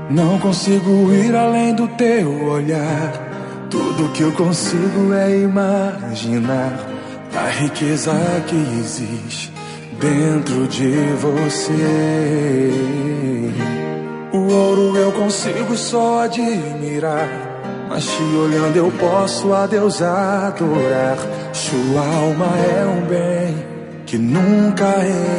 Não consigo ir além do teu olhar. Tudo que eu consigo é imaginar a riqueza que existe dentro de você. O ouro eu consigo só admirar, mas te olhando eu posso a Deus adorar. Sua alma é um bem que nunca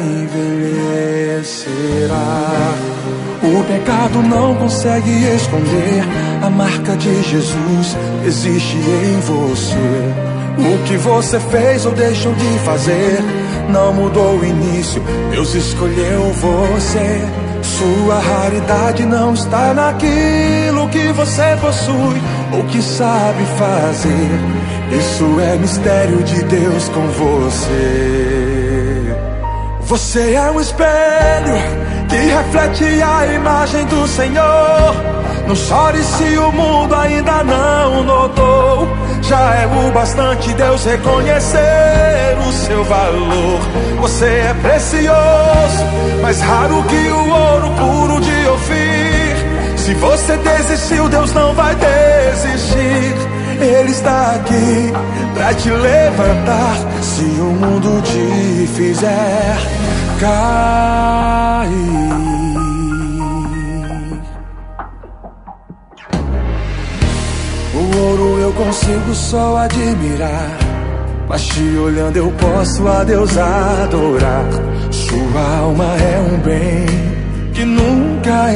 envelhecerá. O pecado não consegue esconder a marca de Jesus existe em você. O que você fez ou deixou de fazer não mudou o início, Deus escolheu você. Sua raridade não está naquilo que você possui ou que sabe fazer. Isso é mistério de Deus com você. Você é um espelho que reflete a imagem do Senhor. Não chore se o mundo ainda não notou. Já é o bastante Deus reconhecer o seu valor. Você é precioso, mais raro que o ouro puro de Ofir. Se você desistiu, Deus não vai desistir. Ele está aqui pra te levantar se o mundo te fizer cair. O ouro eu consigo só admirar, mas te olhando eu posso a Deus adorar. Sua alma é um bem que nunca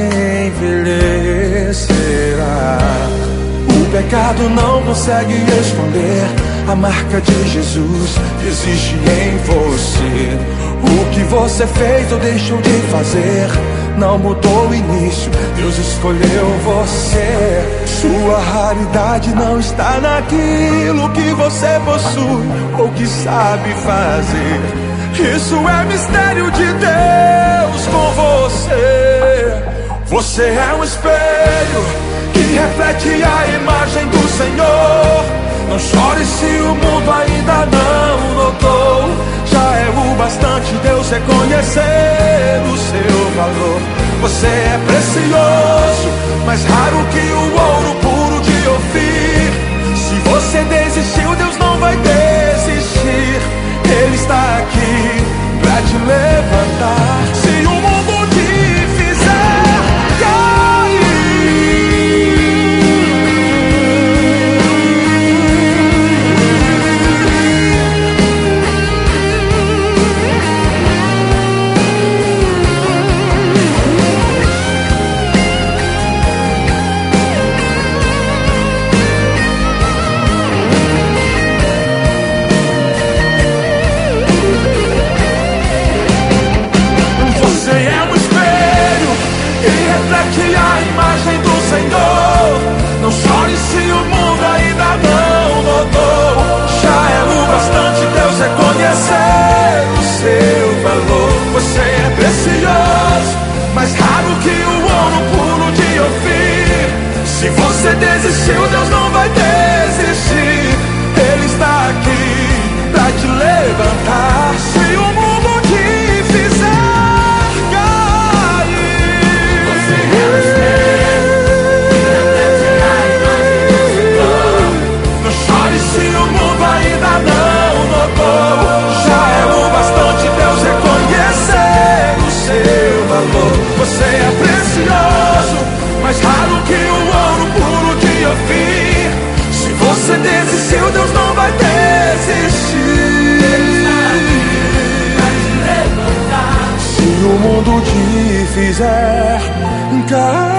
envelhecerá. O pecado não consegue esconder a marca de Jesus que existe em você. O que você fez ou deixou de fazer não mudou o início, Deus escolheu você. Sua raridade não está naquilo que você possui ou que sabe fazer. Isso é mistério de Deus com você. Você é um espelho que reflete a imagem do Senhor. Não chore se o mundo ainda não notou. Já é o bastante Deus reconhecer o seu valor. Você é precioso, mais raro que o ouro puro de Ofir. Se você desistiu, Deus não vai desistir. Ele está aqui pra te levantar se o mundo te fizer a imagem do Senhor. Não chore se o mundo ainda não notou. Já é o bastante Deus reconhecer o seu valor. Você é precioso, mais raro que o ouro puro de Ofir. Se você desistiu, Deus não vai desistir. Ele está aqui pra te levantar se o mundo te fizer. Você é precioso, mais raro que o ouro puro de Ofir. Se você desistiu, Deus não vai desistir. Se o mundo te fizer cair.